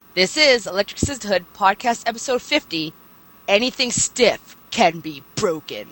This is Electric Sisterhood Podcast Episode 50. Anything stiff can be broken.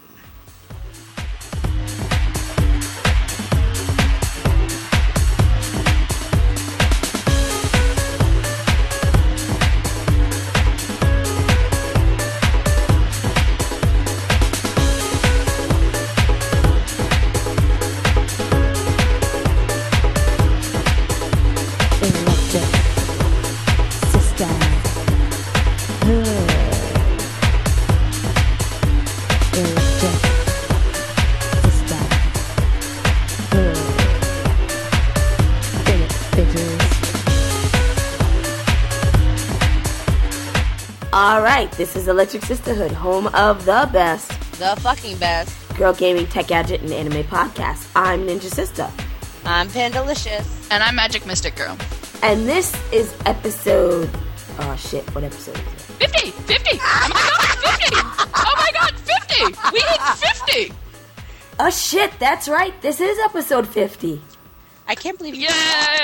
Alright, this is Electric Sisterhood, home of the best. The fucking best. Girl gaming, tech gadget, and anime podcast. I'm Ninja Sister. I'm Pandalicious. And I'm Magic Mystic Girl. And this is episode... Oh shit, what episode is it? 50! 50! Oh my god, 50! Oh my god, 50! We hit 50! Oh shit, that's right, this is episode 50. I can't believe you.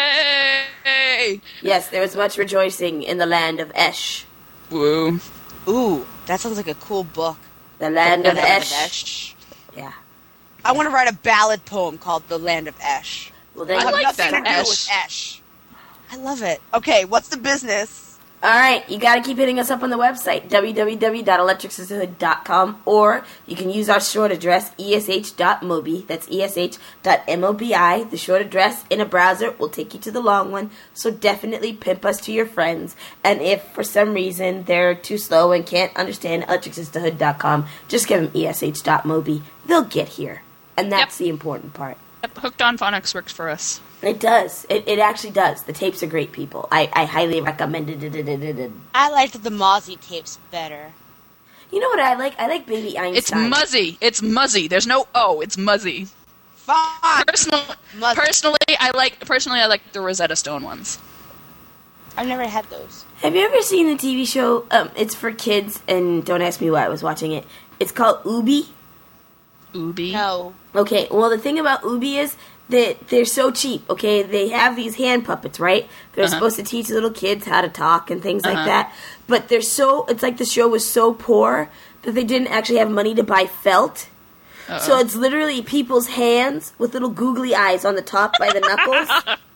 Yay! Yes, there was much rejoicing in the land of Esh. Woo. Ooh, that sounds like a cool book. The land of Esh. Yeah. I want to write a ballad poem called The Land of Esh. Well, then I like Nothing that, to do Esh. with Esh. I love it. Okay, what's the business? Alright, you gotta keep hitting us up on the website, www.electricsisterhood.com, or you can use our short address, esh.mobi, that's esh.mobi. The short address in a browser will take you to the long one, so definitely pimp us to your friends. And if, for some reason, they're too slow and can't understand electricsisterhood.com, just give them esh.mobi. They'll get here. And that's the important part. Hooked on Phonics works for us. It does. It actually does. The tapes are great, people. I highly recommend it. I liked the Mozzie tapes better. You know what I like? I like Baby Einstein. It's muzzy. It's muzzy. There's no O. It's muzzy. Fine. Personally, I like the Rosetta Stone ones. I've never had those. Have you ever seen the TV show? It's for kids, and don't ask me why I was watching it. It's called Ubi. Ubi. No. Okay, well, the thing about Ubi is that they're so cheap, okay? They have these hand puppets, right? They're supposed to teach little kids how to talk and things like that. But they're so, it's like the show was so poor that they didn't actually have money to buy felt. So it's literally people's hands with little googly eyes on the top by the knuckles.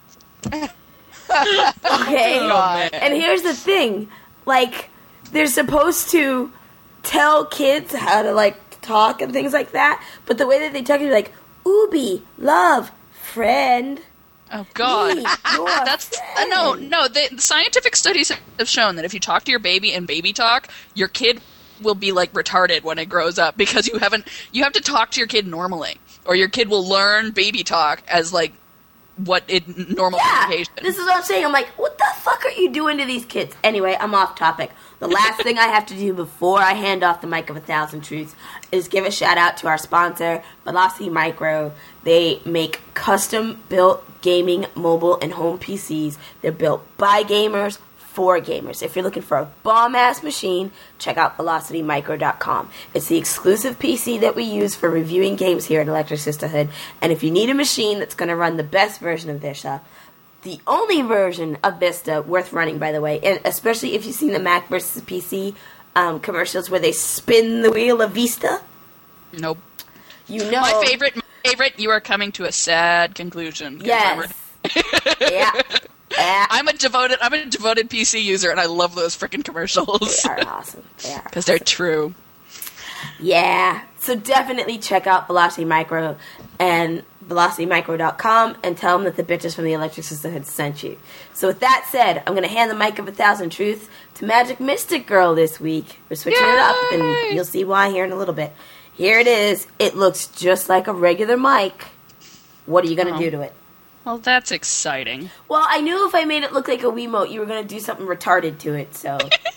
Okay? Oh, And here's the thing. Like, they're supposed to tell kids how to, like, talk and things like that. But the way that they talk is like, Ubi, love, friend. Oh God, Me, your that's friend. no. The scientific studies have shown that if you talk to your baby in baby talk, your kid will be like retarded when it grows up because you have to talk to your kid normally, or your kid will learn baby talk as like normal communication. This is what I'm saying. I'm like, what the fuck are you doing to these kids? Anyway, I'm off topic. The last thing I have to do before I hand off the mic of 1,000 truths is give a shout out to our sponsor, Velocity Micro. They make custom-built gaming, mobile, and home PCs. They're built by gamers for gamers. If you're looking for a bomb-ass machine, check out VelocityMicro.com. It's the exclusive PC that we use for reviewing games here at Electric Sisterhood. And if you need a machine that's going to run the best version of their stuff, the only version of Vista worth running, by the way, and especially if you've seen the Mac versus PC commercials where they spin the wheel of Vista. Nope. You know. My favorite. You are coming to a sad conclusion. Yes. Yeah. I'm a devoted PC user, and I love those freaking commercials. They are awesome. They are. Because they're true. Yeah. So definitely check out Velocity Micro and VelocityMicro.com and tell them that the bitches from the Electric Sisterhood sent you. So with that said, I'm going to hand the mic of 1,000 truths to Magic Mystic Girl this week. We're switching it up, and you'll see why here in a little bit. Here it is. It looks just like a regular mic. What are you going to do to it? Well, that's exciting. Well, I knew if I made it look like a Wiimote, you were going to do something retarded to it, so...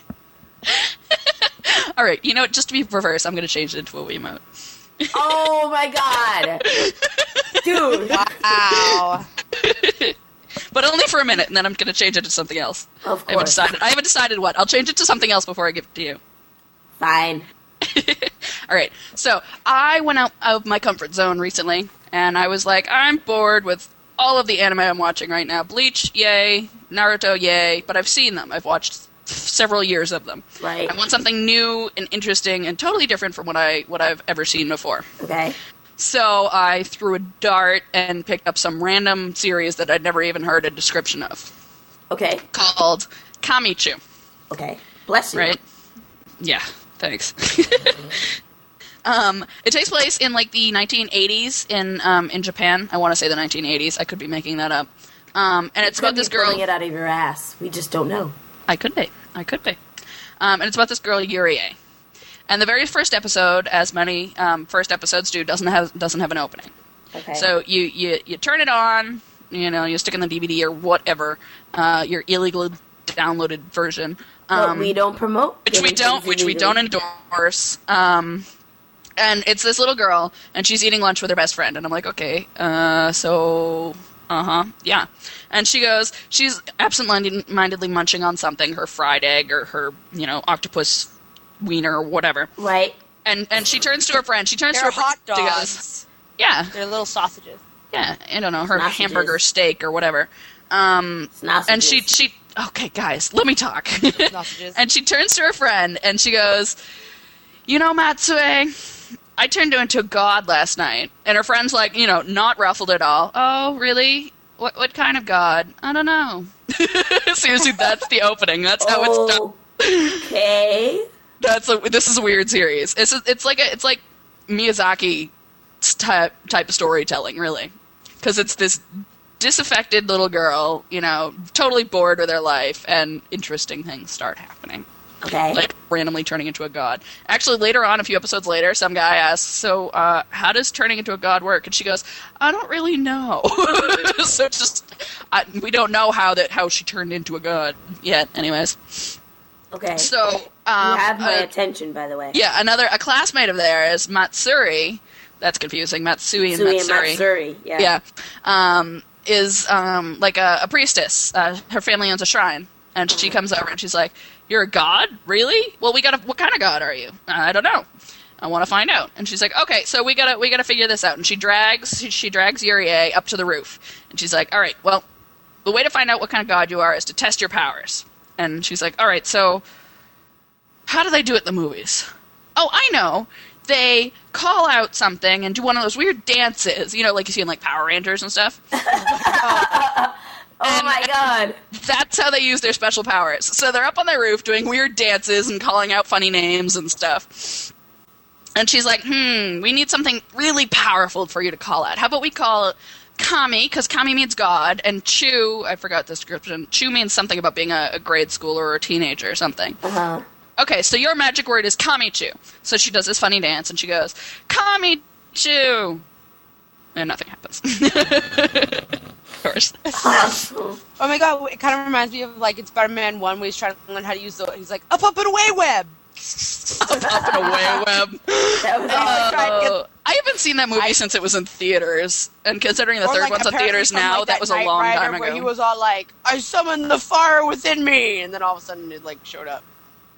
All right, you know what? Just to be reverse, I'm going to change it into a Wiimote. Oh, my God. Dude. Wow. But only for a minute, and then I'm going to change it to something else. Of I course. haven't decided what. I'll change it to something else before I give it to you. Fine. All right, so I went out of my comfort zone recently, and I was like, I'm bored with all of the anime I'm watching right now. Bleach, yay. Naruto, yay. But I've seen them. I've watched several years of them. Right. I want something new and interesting and totally different from what I've ever seen before. Okay. So I threw a dart and picked up some random series that I'd never even heard a description of. Okay. Called Kamichu. Okay. Bless you. Right? Yeah, thanks. It takes place in like the 1980s in Japan. I want to say the 1980s. I could be making that up. And it's about this girl. Pulling it out of your ass. We just don't know. I could be. And it's about this girl Yurie. And the very first episode, as many first episodes do, doesn't have an opening. Okay. So you turn it on. You stick in the DVD or whatever, your illegally downloaded version. But we don't promote. Which we don't endorse. And it's this little girl, and she's eating lunch with her best friend. And I'm like, okay, yeah. And she's absent-mindedly munching on something, her fried egg or her, octopus wiener or whatever. Right. And she turns to her friend. They're hot dogs. Yeah. They're little sausages. Yeah, I don't know, her Sausages. hamburger steak or whatever. And she okay, guys, let me talk. Sausages. And she turns to her friend and she goes, Matsue, I turned into a god last night. And her friend's like, not ruffled at all. Oh, really? What kind of god? I don't know. Seriously, that's the opening. That's how it's done. Okay. This is a weird series. It's like Miyazaki type of storytelling, really, because it's this disaffected little girl, totally bored with her life, and interesting things start happening. Okay. Like randomly turning into a god. Actually, later on, a few episodes later, some guy asks, "So, how does turning into a god work?" And she goes, "I don't really know." So we don't know how she turned into a god yet. Anyways. Okay. So you have my attention, by the way. Yeah, a classmate of theirs, Matsuri. That's confusing. Matsui and Matsuri. Yeah. Is like a priestess. Her family owns a shrine, and she comes over and she's like, "You're a god, really? Well, what kind of god are you? I don't know. I want to find out." And she's like, "Okay, so we gotta figure this out." And she drags Yurie up to the roof, and she's like, "All right, well, the way to find out what kind of god you are is to test your powers." And she's like, all right, so how do they do it in the movies? Oh, I know. They call out something and do one of those weird dances, like you see in like Power Rangers and stuff. Oh my god. That's how they use their special powers. So they're up on their roof doing weird dances and calling out funny names and stuff. And she's like, we need something really powerful for you to call out. How about we call it Kami, because Kami means God, and Chu, I forgot the description. Chu means something about being a grade schooler or a teenager or something. Uh-huh. Okay, so your magic word is Kamichu. So she does this funny dance, and she goes, Kamichu! And nothing happens. Of course. Awesome. Oh my god, it kind of reminds me of, like, in Spider-Man 1 where he's trying to learn how to use he's like, up and away web! Up and away web. That was I haven't seen that movie since it was in theaters, and considering the Or, third like, one's in apparently theaters from, now, like, that was a Knight long Rider time where ago. he was all like, I summoned the fire within me, and then all of a sudden it, like, showed up.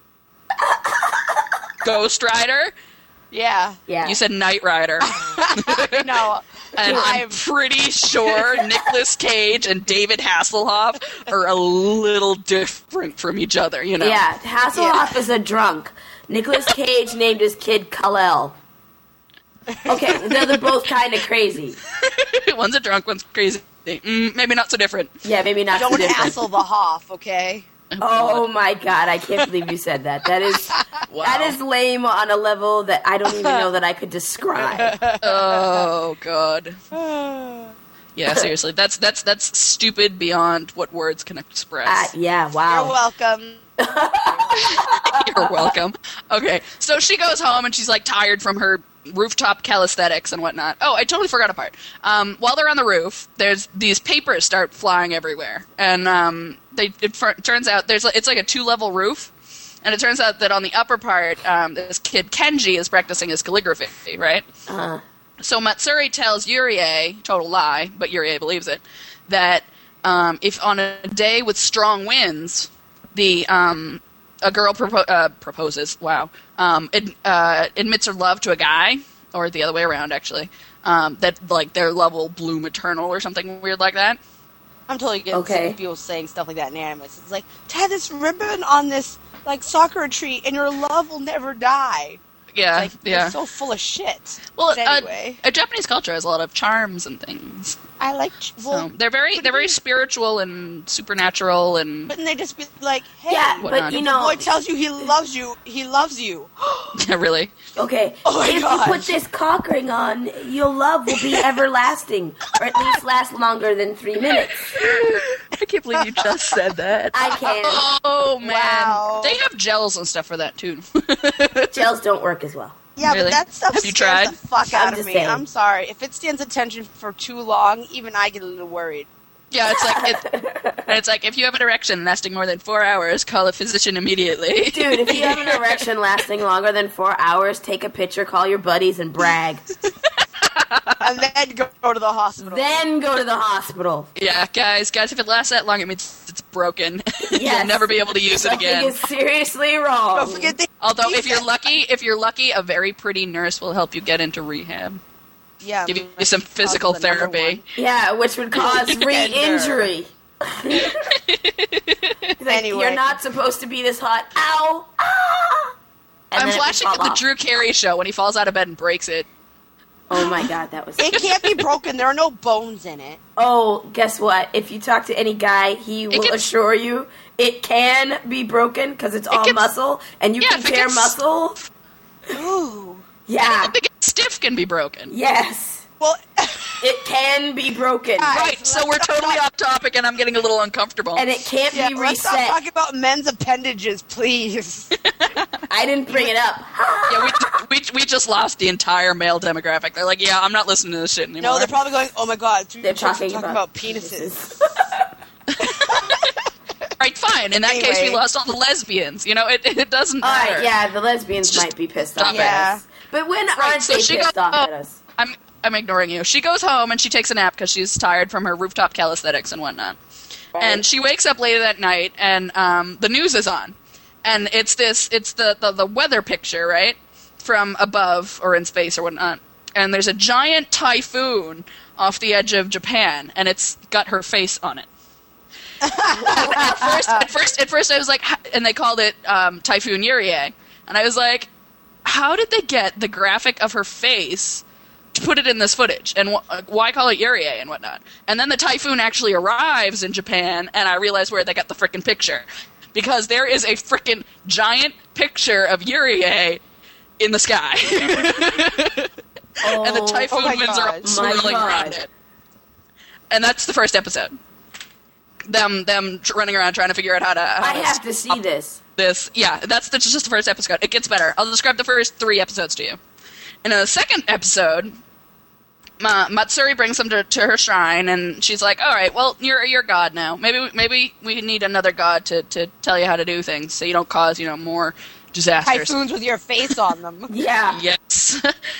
Ghost Rider? Yeah. Yeah. You said Knight Rider. No. And I'm pretty sure Nicolas Cage and David Hasselhoff are a little different from each other, Yeah, Hasselhoff is a drunk. Nicolas Cage named his kid Kal-El. Okay, they're both kind of crazy. One's a drunk, one's crazy. Maybe not so different. Yeah, maybe not so Don't different. hassle the Hoff, okay? Oh my god, I can't believe you said that. That is that is lame on a level that I don't even know that I could describe. Oh god. Yeah, seriously. That's stupid beyond what words can express. Yeah, wow. You're welcome. You're welcome. Okay, so she goes home and she's like tired from her rooftop calisthenics and whatnot. Oh, I totally forgot a part. While they're on the roof, there's these papers start flying everywhere, and it turns out it's like a 2-level roof, and it turns out that on the upper part, this kid Kenji is practicing his calligraphy, right? Uh-huh. So Matsuri tells Yurie, total lie, but Yurie believes it, that if on a day with strong winds, a girl proposes, admits her love to a guy, or the other way around actually, that like their level bloom eternal or something weird like that. I'm totally getting sick of people saying stuff like that in animus. It's like, tie this ribbon on this like sakura tree and your love will never die. Yeah, like, they're so full of shit. Well, but anyway, Japanese culture has a lot of charms and things. I like. So they're very spiritual and supernatural and. Wouldn't they just be like, hey, yeah, but the boy tells you he loves you, he loves you. Yeah, really? Okay. Oh my if gosh. you put this cock ring on, your love will be everlasting, or at least last longer than 3 minutes. I can't believe you just said that. I can. Oh man, Wow. they have gels and stuff for that too. Gels don't work as well. Yeah, Really? but that stuff Have you scares tried? the fuck I'm out of just me. saying. I'm sorry. If it stands attention for too long, even I get a little worried. Yeah, it's like if you have an erection lasting more than 4 hours, call a physician immediately. Dude, if you have an erection lasting longer than 4 hours, take a picture, call your buddies, and brag. And then go to the hospital. Then go to the hospital. Yeah, guys, if it lasts that long, it means it's broken. Yes. You'll never be able to use it Something again. is seriously wrong. Don't forget the Although, if you're lucky, a very pretty nurse will help you get into rehab. yeah, Give you some physical the number therapy. one. Yeah, which would cause re-injury. Like, Anyway. you're not supposed to be this hot. Ow! Ah! And I'm then it would flashing fall at the off. Drew Carey show when he falls out of bed and breaks it. Oh my god, that was... It can't be broken. There are no bones in it. Oh, guess what? If you talk to any guy, he will gets- assure you it can be broken because it's all gets- muscle, and you Yeah, can if it tear gets- muscle. Ooh. Yeah. The stiff can be broken. Yes. Well, It can be broken. Right, Let's so we're not totally talk- off topic, and I'm getting a little uncomfortable. And it can't yeah, be let's stop reset. talking about men's appendages, please. I didn't bring it up. Yeah, we just lost the entire male demographic. They're like, yeah, I'm not listening to this shit anymore. No, they're probably going, oh my god, They're talking about penises. Right, fine. In that case, we Anyway. lost all the lesbians. You know, it doesn't All matter. right, yeah, the lesbians Just might be pissed stop off it. at us. But when aren't so they she pissed goes off home. at us? I'm ignoring you. She goes home and she takes a nap because she's tired from her rooftop calisthenics and whatnot. Right. And she wakes up later that night, and the news is on, and it's the weather picture, right, from above or in space or whatnot. And there's a giant typhoon off the edge of Japan, and it's got her face on it. at first, I was like, and they called it Typhoon Yurie, and I was like, how did they get the graphic of her face to put it in this footage, and why call it Yurie and whatnot? And then the typhoon actually arrives in Japan, and I realized where they got the frickin' picture, because there is a frickin' giant picture of Yurie in the sky, and the typhoon my winds are all God. swirling My around God. it. And that's the first episode. Them running around trying to figure out how to. I have to see this. This, yeah, that's just the first episode. It gets better. I'll describe the first 3 episodes to you. In the second episode, Matsuri brings them to her shrine, and she's like, "All right, well, you're god now. Maybe we need another god to tell you how to do things, so you don't cause more disasters." Typhoons with your face on them. Yeah. Yes.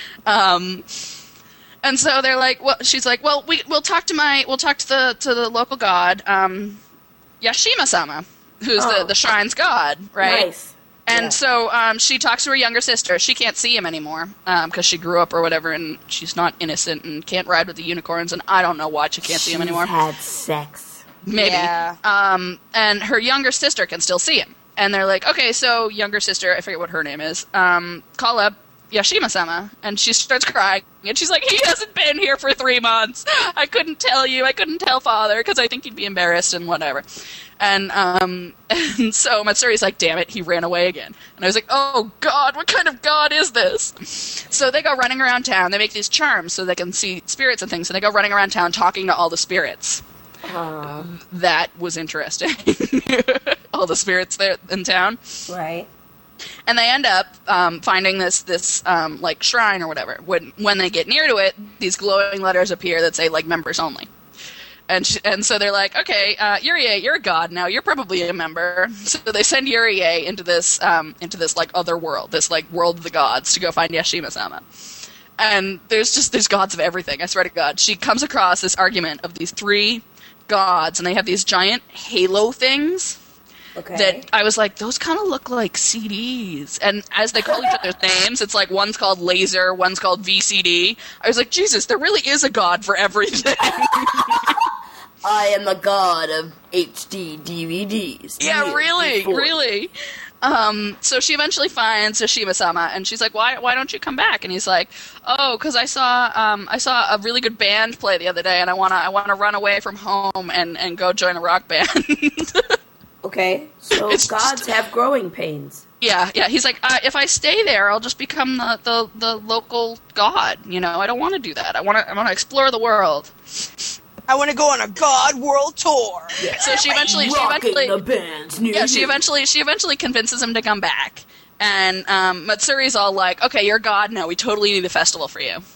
And so they're like, well, she's like, well, we'll talk to the local god, Yashima-sama, who's the shrine's god, right? Nice. And Yeah. so she talks to her younger sister. She can't see him anymore because she grew up or whatever, and she's not innocent and can't ride with the unicorns. And I don't know why she can't see him anymore. She's had sex. Maybe. Yeah. And her younger sister can still see him. And they're like, okay, so younger sister, I forget what her name is, call up Yashima-sama. And she starts crying. And she's like, he hasn't been here for 3 months. I couldn't tell you. I couldn't tell father because I think he'd be embarrassed and whatever. And so Matsuri's like, damn it, he ran away again. And I was like, oh god, what kind of god is this? So they go running around town. They make these charms so they can see spirits and things. And they go running around town talking to all the spirits. That was interesting. All the spirits there in town. Right. And they end up finding this like shrine or whatever. When they get near to it, these glowing letters appear that say like members only. And so they're like, okay, Yurie, you're a god now. You're probably a member. So they send Yurie into this like other world, this like world of the gods, to go find Yashima-sama. And there's gods of everything. I swear to God, she comes across this argument of these 3 gods, and they have these giant halo things that I was like, those kind of look like CDs. And as they call each other's names, it's like one's called Laser, one's called VCD. I was like, Jesus, there really is a god for everything. I am the god of HD DVDs. Yeah, really. So she eventually finds Yoshima-sama, and she's like, "Why don't you come back?" And he's like, "Oh, because I saw a really good band play the other day, and I wanna run away from home and go join a rock band." Okay, so gods have growing pains. Yeah. He's like, if I stay there, I'll just become the local god. You know, I don't want to do that. I want to explore the world. I want to go on a God World Tour. Yeah. So she eventually convinces him to come back. And Matsuri's all like, "Okay, you're God now. We totally need a festival for you.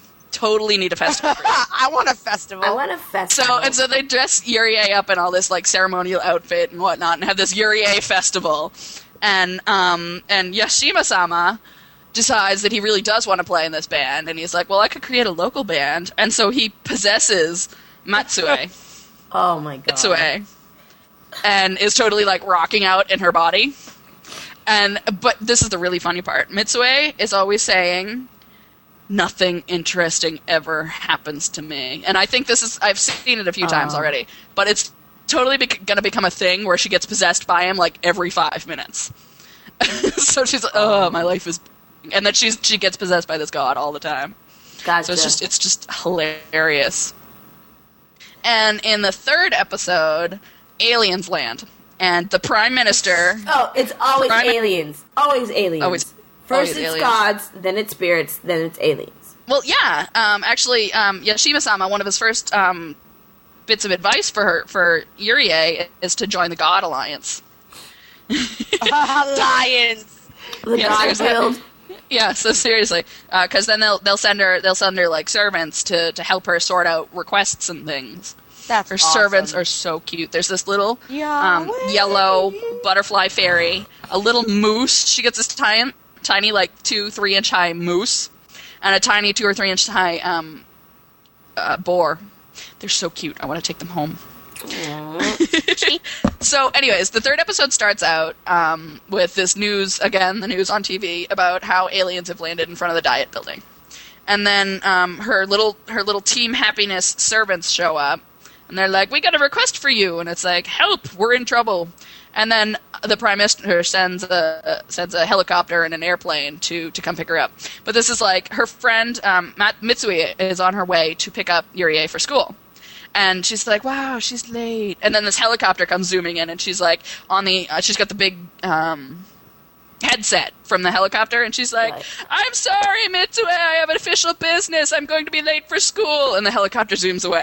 I want a festival. So they dress Yurie up in all this like ceremonial outfit and whatnot, and have this Yurie festival. And Yoshima-sama decides that he really does want to play in this band, and he's like, "Well, I could create a local band." And so he possesses Matsue. Oh my god. Matsue. And is totally like rocking out in her body. But this is the really funny part. Mitsue is always saying, "Nothing interesting ever happens to me." And I think I've seen it a few times already, but it's totally going to become a thing where she gets possessed by him like every 5 minutes. So she's like, "Oh, my life is," and then she gets possessed by this god all the time. Gotcha. So it's just hilarious. And in the third episode, aliens land, and the Prime Minister... Oh, it's always aliens. Always aliens. First it's aliens. Gods, then it's spirits, then it's aliens. Well, yeah. Actually, Yoshima-sama, one of his first bits of advice for Yurie is to join the God Alliance. Alliance! The God Guild. Yeah, so seriously, because then they'll send her like servants to help her sort out requests and things. That's her awesome. Servants are so cute. There's this little yellow butterfly fairy, a little moose. She gets this tiny like 2-3 inch high moose, and a tiny 2 or 3 inch high boar. They're so cute. I want to take them home. So anyways, the third episode starts out with this news, again, the news on TV, about how aliens have landed in front of the Diet Building. And then her little Team Happiness servants show up, and they're like, "We got a request for you." And it's like, "Help, we're in trouble." And then the Prime Minister sends a helicopter and an airplane to come pick her up. But this is like, her friend Mitsue is on her way to pick up Yurie for school. And she's like, "Wow, she's late." And then this helicopter comes zooming in, and she's like, she's got the big headset from the helicopter, and she's like, "I'm sorry, Mitsue, I have an official business. I'm going to be late for school." And the helicopter zooms away.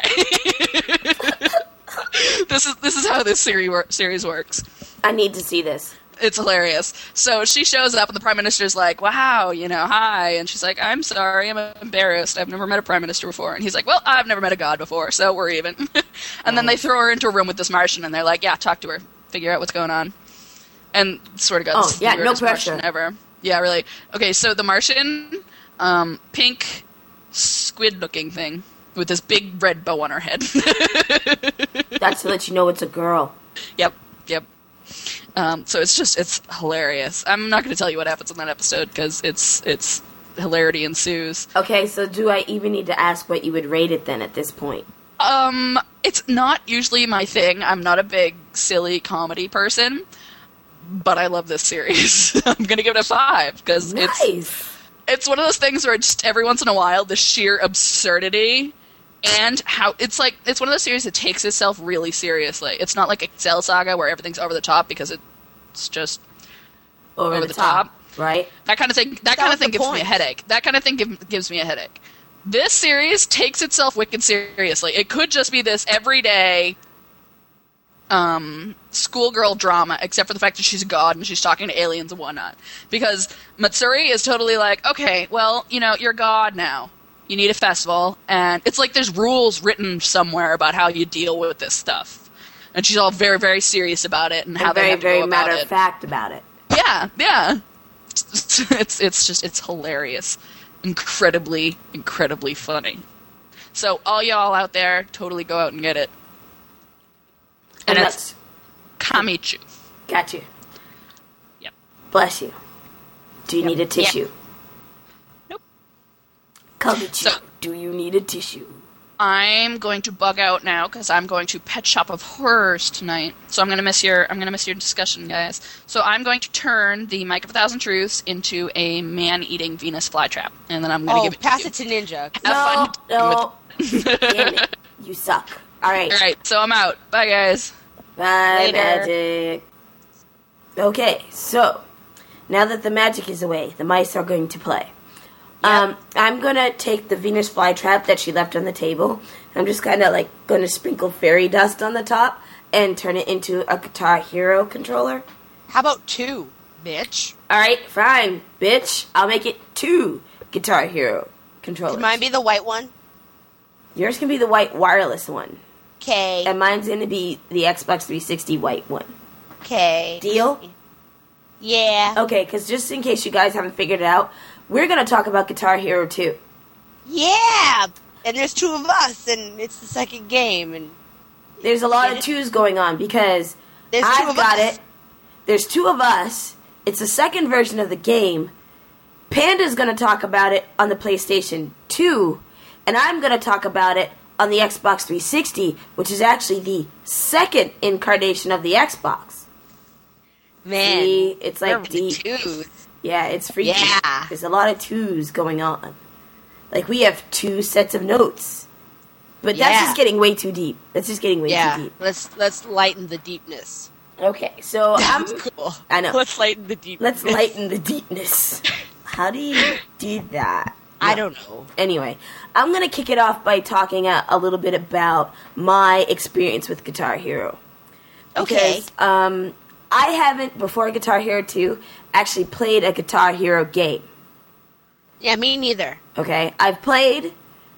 This is how this series works. I need to see this. It's hilarious. So she shows up, and the Prime Minister's like, "Wow, hi." And she's like, "I'm sorry, I'm embarrassed. I've never met a Prime Minister before." And he's like, "Well, I've never met a god before, so we're even." And then they throw her into a room with this Martian, and they're like, "Yeah, talk to her. Figure out what's going on." And swear to God, this is the weirdest Martian ever. Yeah, really. Okay, so the Martian, pink, squid-looking thing with this big red bow on her head. That's to let you know it's a girl. Yep. So it's hilarious. I'm not going to tell you what happens in that episode because it's hilarity ensues. Okay, so do I even need to ask what you would rate it then at this point? It's not usually my thing. I'm not a big silly comedy person, but I love this series. I'm going to give it a 5 because it's one of those things where just every once in a while the sheer absurdity. And how it's one of those series that takes itself really seriously. It's not like Excel Saga where everything's over the top because it's just over the top. Right? That kind of thing. That kind of thing gives me a headache. That kind of thing gives me a headache. This series takes itself wicked seriously. It could just be this everyday schoolgirl drama, except for the fact that she's a god and she's talking to aliens and whatnot. Because Matsuri is totally like, "Okay, well, you're a god now. You need a festival," and it's like there's rules written somewhere about how you deal with this stuff. And she's all very, very serious about it and how they have to go about it. Very matter of fact about it. Yeah. It's hilarious. Incredibly, incredibly funny. So all y'all out there, totally go out and get it. And it's Kamichu. Got you. Yep. Bless you. Do you need a tissue? Yep. Nope. Do you need a tissue? I'm going to bug out now because I'm going to Pet Shop of Horrors tonight. So I'm gonna miss your discussion, guys. So I'm going to turn the Mic of a Thousand Truths into a man-eating Venus flytrap, and then I'm gonna give it pass to it to Ninja. No. Damn it. You suck. All right. All right. So I'm out. Bye, guys. Bye, Later. Magic. Okay, so now that the magic is away, the mice are going to play. Yep. I'm going to take the Venus flytrap that she left on the table. I'm just kind of like going to sprinkle fairy dust on the top and turn it into a Guitar Hero controller. How about 2, bitch? All right, fine, bitch. I'll make it 2 Guitar Hero controllers. Can mine be the white one? Yours can be the white wireless one. Okay. And mine's going to be the Xbox 360 white one. Okay. Deal? Yeah. Okay, because just in case you guys haven't figured it out, we're going to talk about Guitar Hero 2. Yeah! And there's 2 of us, and it's the second game, and... There's a lot of 2s going on, because There's 2 I've of got us. it. There's 2 of us. It's the second version of the game. Panda's going to talk about it on the PlayStation 2, and I'm going to talk about it on the Xbox 360, which is actually the second incarnation of the Xbox. Man. See, it's like we're deep. 2s. Yeah, it's freaky. Yeah. There's a lot of 2s going on. Like, we have 2 sets of notes. But that's Yeah. just getting way too deep. That's just getting way too deep. Let's lighten the deepness. Okay, so I'm... That's cool. I know. Let's lighten the deepness. Let's lighten the deepness. How do you do that? I don't know. Anyway, I'm going to kick it off by talking a little bit about my experience with Guitar Hero. Okay. Because, I haven't, before Guitar Hero 2, actually played a Guitar Hero game. Yeah, me neither. Okay? I've played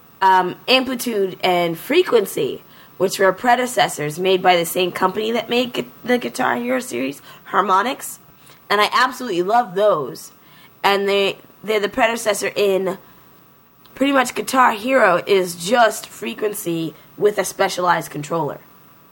Amplitude and Frequency, which were predecessors made by the same company that made the Guitar Hero series, Harmonix. And I absolutely love those. And they're the predecessor in... Pretty much Guitar Hero is just Frequency with a specialized controller.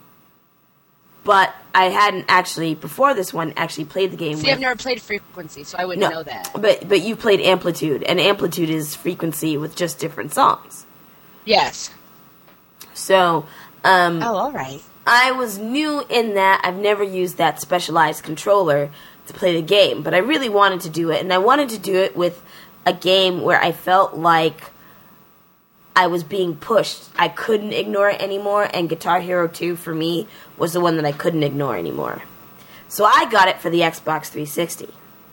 But I hadn't actually, before this one, actually played the game. See, I've never played Frequency, so I wouldn't know that. But you played Amplitude, and Amplitude is Frequency with just different songs. Yes. So, all right. I was new in that. I've never used that specialized controller to play the game, but I really wanted to do it, and I wanted to do it with a game where I felt like I was being pushed. I couldn't ignore it anymore, and Guitar Hero 2 for me was the one that I couldn't ignore anymore. So I got it for the Xbox 360.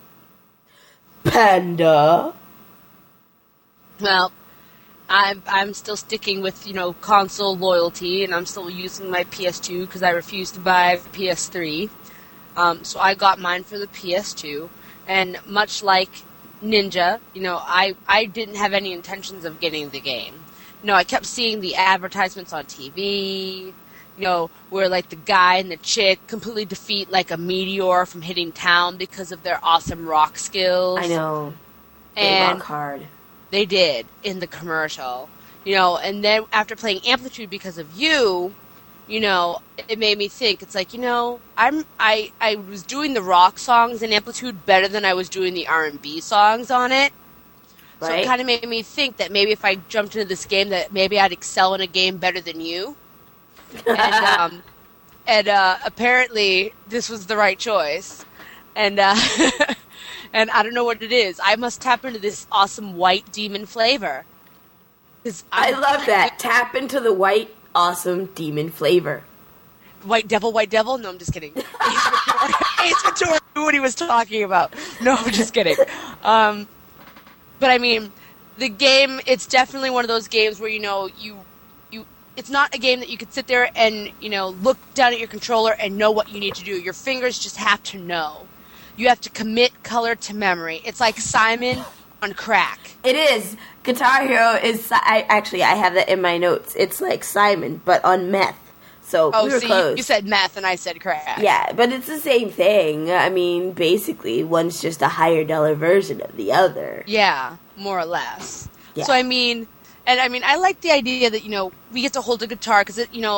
Panda. Well, I'm still sticking with, console loyalty, and I'm still using my PS2 because I refused to buy PS3. So I got mine for the PS2, and much like Ninja, I didn't have any intentions of getting the game. I kept seeing the advertisements on TV, where like the guy and the chick completely defeat like a meteor from hitting town because of their awesome rock skills. I know. They And rock hard. they did in the commercial. And then after playing Amplitude because of you, it made me think. It's like, I was doing the rock songs in Amplitude better than I was doing the R&B songs on it. Right. So it kind of made me think that maybe if I jumped into this game, that maybe I'd excel in a game better than you. And apparently this was the right choice. And and I don't know what it is. I must tap into this awesome white demon flavor. I love that. Tap into the white, awesome demon flavor. White devil? No, I'm just kidding. Ace Ventura knew what he was talking about. No, I'm just kidding. But I mean, the game, it's definitely one of those games where, it's not a game that you could sit there and, look down at your controller and know what you need to do. Your fingers just have to know. You have to commit color to memory. It's like Simon on crack. It is. Guitar Hero is... I have that in my notes. It's like Simon, but on meth. So we were close. You said meth and I said crack. Yeah, but it's the same thing. I mean, basically, one's just a higher dollar version of the other. Yeah, more or less. Yeah. So, I like the idea that, we get to hold a guitar because,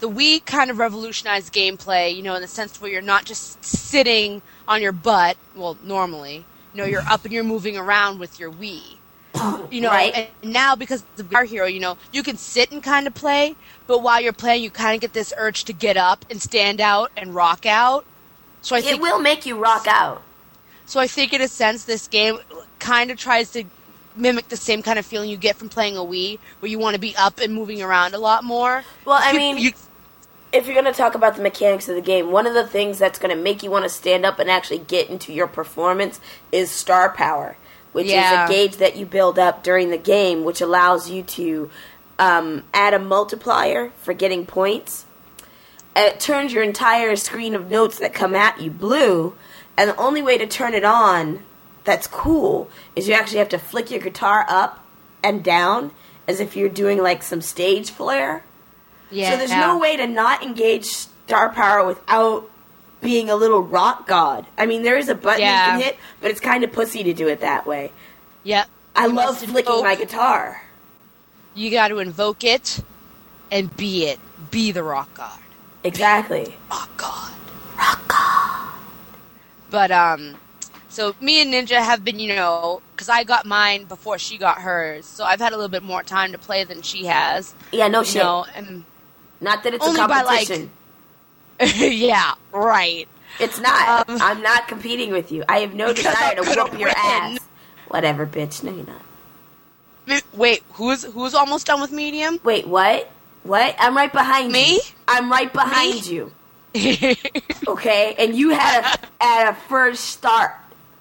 the Wii kind of revolutionized gameplay, in the sense where you're not just sitting on your butt, well, normally, you're up and you're moving around with your Wii. Right. And now because of Guitar Hero, you can sit and kind of play, but while you're playing, you kind of get this urge to get up and stand out and rock out. So I think it will make you rock out. So I think, in a sense, this game kind of tries to mimic the same kind of feeling you get from playing a Wii, where you want to be up and moving around a lot more. Well, I mean, if you're going to talk about the mechanics of the game, one of the things that's going to make you want to stand up and actually get into your performance is star power, which is a gauge that you build up during the game, which allows you to add a multiplier for getting points. And it turns your entire screen of notes that come at you blue, and the only way to turn it on that's cool is you actually have to flick your guitar up and down as if you're doing like some stage flare. Yeah. So there's no way to not engage star power without being a little rock god. I mean, there is a button you can hit, but it's kind of pussy to do it that way. Yep. I love flicking my guitar. You got to invoke it and be it. Be the rock god. Exactly. Rock god. Rock god. But, so me and Ninja have been, because I got mine before she got hers, so I've had a little bit more time to play than she has. Yeah, no shit. And not that it's a competition. Yeah, right. It's not. I'm not competing with you. I have no desire to whoop your ass. Whatever, bitch. No, you're not. Wait, who's almost done with medium? Wait, what? What? I'm right behind you. Me? I'm right behind you. Okay? And you had a first start.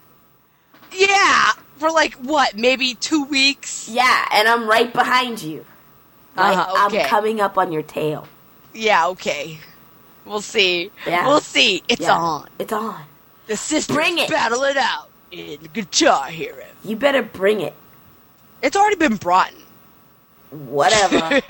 Yeah, for like, what, maybe 2 weeks? Yeah, and I'm right behind you. Okay. I'm coming up on your tail. Yeah, okay. We'll see. Yeah. We'll see. It's on. It's on. The sisters bring it. battle it out in Guitar Hero. You better bring it. It's already been brought in. Whatever.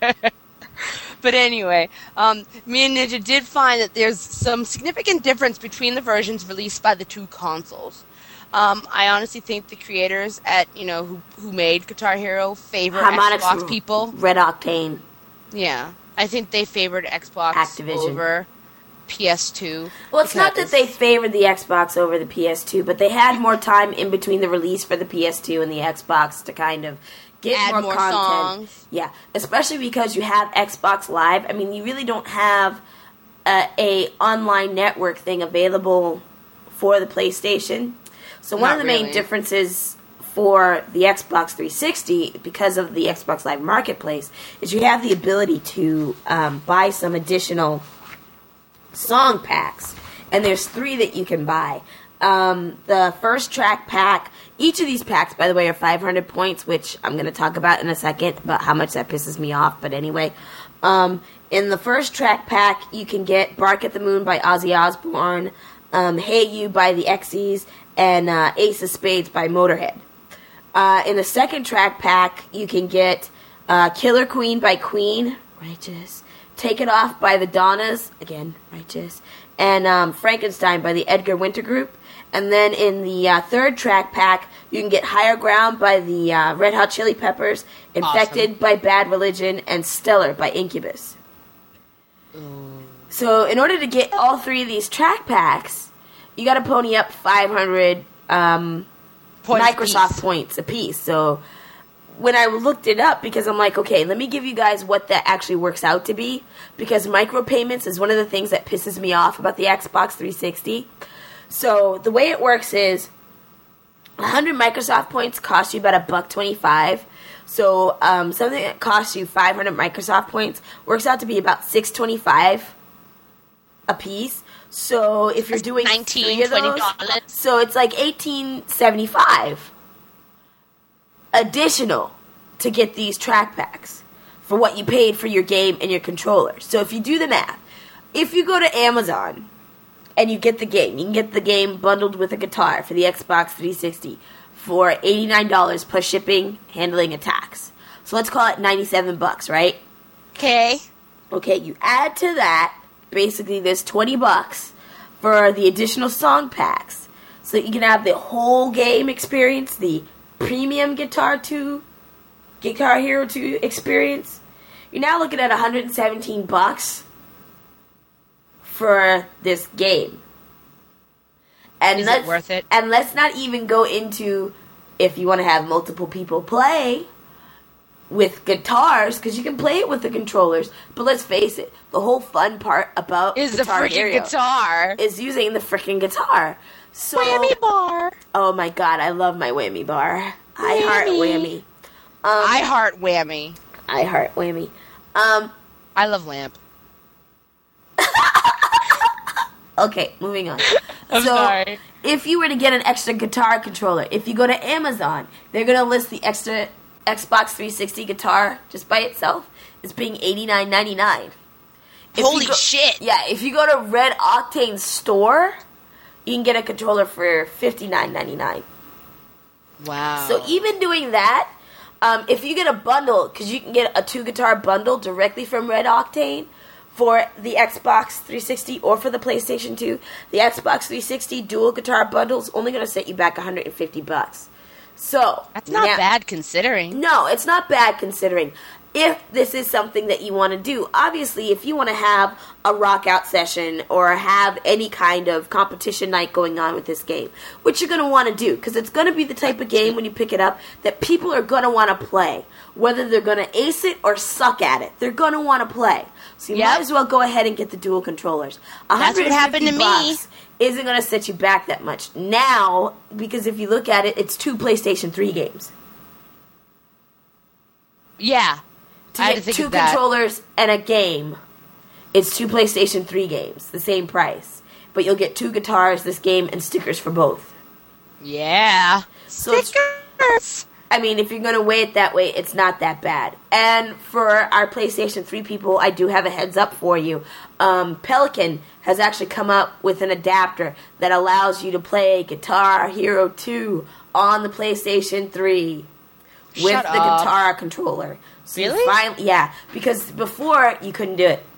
But anyway, me and Ninja did find that there's some significant difference between the versions released by the two consoles. I honestly think the creators at, who made Guitar Hero favor Harmonix Xbox people. Red Octane. Yeah. I think they favored Xbox Activision. Over PS2. Well, it's not that they favored the Xbox over the PS2, but they had more time in between the release for the PS2 and the Xbox to kind of get add more content. Songs. Yeah, especially because you have Xbox Live. I mean, you really don't have a online network thing available for the PlayStation. So one of the main differences for the Xbox 360, because of the Xbox Live Marketplace, is you have the ability to buy some additional song packs. And there's 3 that you can buy. The first track pack, each of these packs, by the way, are 500 points, which I'm going to talk about in a second, about how much that pisses me off. But anyway, in the first track pack, you can get Bark at the Moon by Ozzy Osbourne, Hey You by the Xyz, and Ace of Spades by Motorhead. In the second track pack, you can get Killer Queen by Queen, Righteous, Take It Off by the Donnas, again, Righteous, and Frankenstein by the Edgar Winter Group. And then in the third track pack, you can get Higher Ground by the Red Hot Chili Peppers, Infected by Bad Religion, and Stellar by Incubus. So in order to get all 3 of these track packs, you got to pony up 500 Microsoft points a piece. So when I looked it up, because I'm like, okay, let me give you guys what that actually works out to be, because micropayments is one of the things that pisses me off about the Xbox 360. So the way it works is 100 Microsoft points cost you about $1.25. So something that costs you 500 Microsoft points works out to be about $6.25 a piece. So if you're doing $3 of those, so it's like $18.75 additional to get these track packs for what you paid for your game and your controller. So if you do the math, if you go to Amazon and you get the game, you can get the game bundled with a guitar for the Xbox 360 for $89 plus shipping, handling, and tax. So let's call it $97, right? Okay. Okay, you add to that, basically there's $20 for the additional song packs. So you can have the whole game experience, the premium Guitar Hero 2 experience. You're now looking at $117 for this game. And Is it worth it? And let's not even go into if you want to have multiple people play with guitars, because you can play it with the controllers. But let's face it, the whole fun part about Is the Guitar freaking Hero guitar. is using the freaking guitar. So, Whammy bar. oh my god, I love my whammy bar. I heart whammy. I heart whammy. I heart whammy. I love lamp. Okay, moving on. I'm sorry. If you were to get an extra guitar controller, if you go to Amazon, they're going to list the extra Xbox 360 guitar just by itself. It's being $89.99. Holy shit. Yeah, if you go to Red Octane store, you can get a controller for $59.99. Wow. So even doing that, if you get a bundle, because you can get a 2-guitar bundle directly from Red Octane for the Xbox 360 or for the PlayStation 2, the Xbox 360 dual guitar bundle is only going to set you back $150. So That's not now- bad considering. No, it's not bad considering. If this is something that you want to do, obviously, if you want to have a rock out session or have any kind of competition night going on with this game, which you're going to want to do, because it's going to be the type of game when you pick it up that people are going to want to play. Whether they're going to ace it or suck at it, they're going to want to play. So you Yep. might as well go ahead and get the dual controllers. That's what happened to me. $150 isn't going to set you back that much. Now, because if you look at it, it's 2 PlayStation 3 games. Yeah. To I had to get think 2 of that. controllers and a game, it's 2 PlayStation 3 games, the same price. But you'll get 2 guitars, this game, and stickers for both. Yeah. So it's- Stickers. I mean, if you're going to weigh it that way, it's not that bad. And for our PlayStation 3 people, I do have a heads up for you. Pelican has actually come up with an adapter that allows you to play Guitar Hero 2 on the PlayStation 3 with Shut the up. guitar controller. So you Really? yeah, because before you couldn't do it.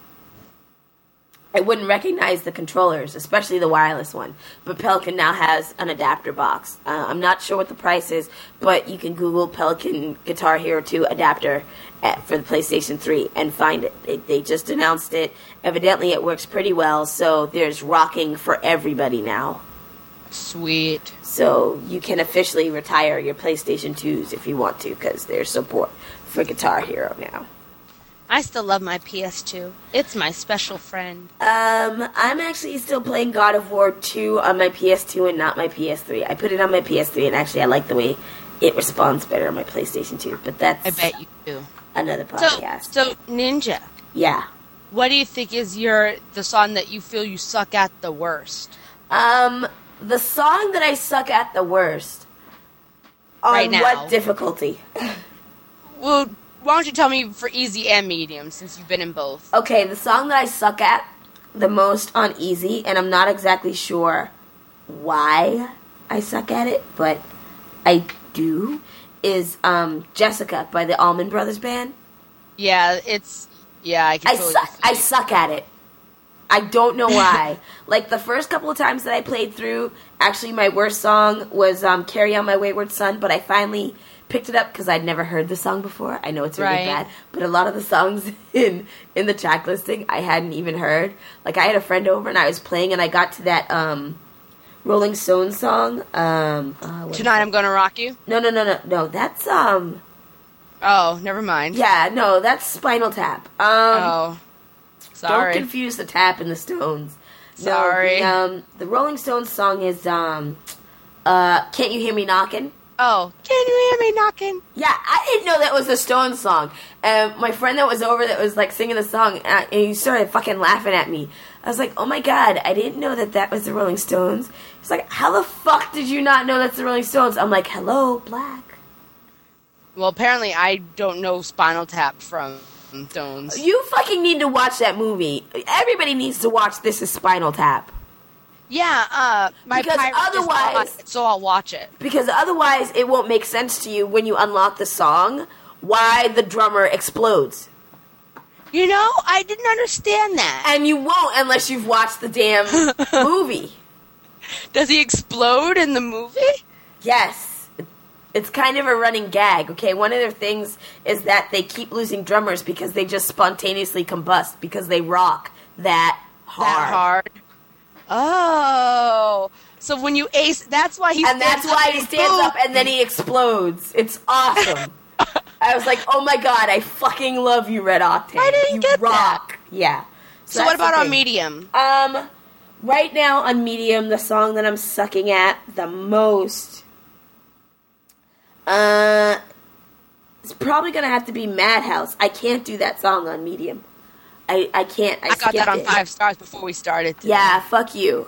It wouldn't recognize the controllers, especially the wireless one. But Pelican now has an adapter box. I'm not sure what the price is, but you can Google Pelican Guitar Hero 2 adapter for the PlayStation 3 and find it. They just announced it. Evidently, it works pretty well, so there's rocking for everybody now. Sweet. So you can officially retire your PlayStation 2s if you want to, because there's support for Guitar Hero now. I still love my PS2. It's my special friend. I'm actually still playing God of War 2 on my PS2 and not my PS3. I put it on my PS3, and actually I like the way it responds better on my PlayStation 2. But that's I bet you do. another So, podcast. so Ninja, Yeah. what do you think is the song that you feel you suck at the worst? The song that I suck at the worst. On Right now. what difficulty? Well, why don't you tell me for easy and medium, since you've been in both? Okay, the song that I suck at the most on easy, and I'm not exactly sure why I suck at it, but I do, is Jessica by the Allman Brothers Band. Yeah, I can totally I see. suck at it. I don't know why. Like, the first couple of times that I played through, actually my worst song was Carry On My Wayward Son, but I finally picked it up because I'd never heard the song before. I know it's really Right. bad, but a lot of the songs in the track listing I hadn't even heard. Like, I had a friend over and I was playing and I got to that Rolling Stones song. What is Tonight it? I'm Gonna Rock You? No, that's Oh, never mind. yeah, no, that's Spinal Tap. Oh, sorry. Don't confuse the Tap and the Stones. Sorry. No, the Rolling Stones song is Can't You Hear Me Knockin'? Oh, can you hear me knocking? Yeah, I didn't know that was a Stones song. And my friend that was over that was like singing the song, and he started fucking laughing at me. I was like, oh my god, I didn't know that was the Rolling Stones. He's like, how the fuck did you not know that's the Rolling Stones? I'm like, hello, Black. Well, apparently I don't know Spinal Tap from Stones. You fucking need to watch that movie. Everybody needs to watch This Is Spinal Tap. Yeah, my Because pirate is otherwise- on it, so I'll watch it. Because otherwise it won't make sense to you when you unlock the song why the drummer explodes. You know, I didn't understand that. And you won't unless you've watched the damn movie. Does he explode in the movie? Yes. It's kind of a running gag, okay? One of their things is that they keep losing drummers because they just spontaneously combust because they rock that hard. That hard. Oh. So when you ace, that's why he stands up. And that's why he stands up and then he explodes. It's awesome. I was like, oh my god, I fucking love you, Red Octane. I didn't get rock. that. Yeah. So what about on Medium? Right now on Medium, the song that I'm sucking at the most, it's probably gonna have to be Madhouse. I can't do that song on Medium. I can't. I got that on it. 5 stars before we started today. Yeah, fuck you.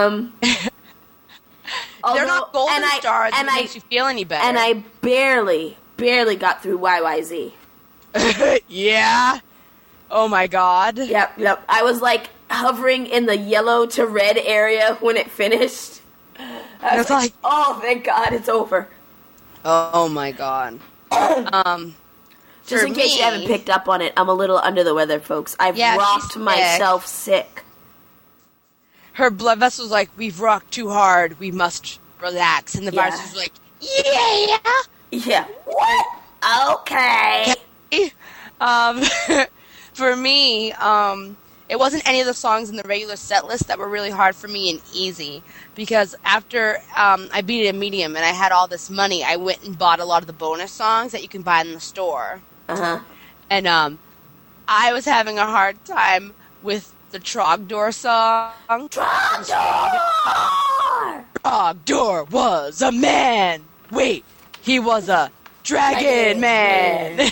They're not golden stars. It makes you feel any better. And I barely got through YYZ. Yeah. Oh my god. Yep. I was like hovering in the yellow to red area when it finished. I was like, oh, thank God, it's over. Oh my god. Just in case you haven't picked up on it, I'm a little under the weather, folks. I've rocked myself sick. Her blood vessel's like, we've rocked too hard, we must relax. And the virus was like, yeah. Yeah. What? Okay. For me, it wasn't any of the songs in the regular set list that were really hard for me and easy. Because after I beat it in Medium and I had all this money, I went and bought a lot of the bonus songs that you can buy in the store. Uh-huh. And I was having a hard time with the Trogdor song. Trogdor was a man. Wait, he was a dragon man.